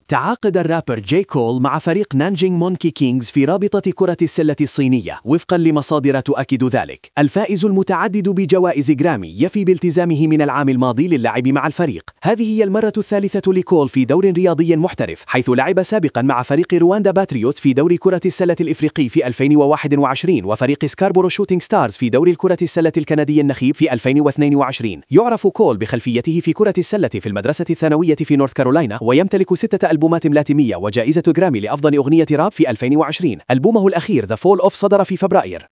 تعاقد الرابر جاي كول مع فريق نانجينغ مونكي كينجز في رابطة كرة السلة الصينية وفقا لمصادر تؤكد ذلك. الفائز المتعدد بجوائز جرامي يفي بالتزامه من العام الماضي للعب مع الفريق. هذه هي المرة الثالثة لكول في دور رياضي محترف، حيث لعب سابقا مع فريق رواندا باتريوت في دور كرة السلة الإفريقي في 2021 وفريق سكاربورو شوتينغ ستارز في دور الكرة السلة الكندي النخيب في 2022. يعرف كول بخلفيته في كرة السلة في المدرسة الثانوية في نورث كارولاينا، ويمتلك 6 ألبومات ملاتينية وجائزة جرامي لأفضل أغنية راب في 2020. ألبومه الأخير The Fall Off صدر في فبراير.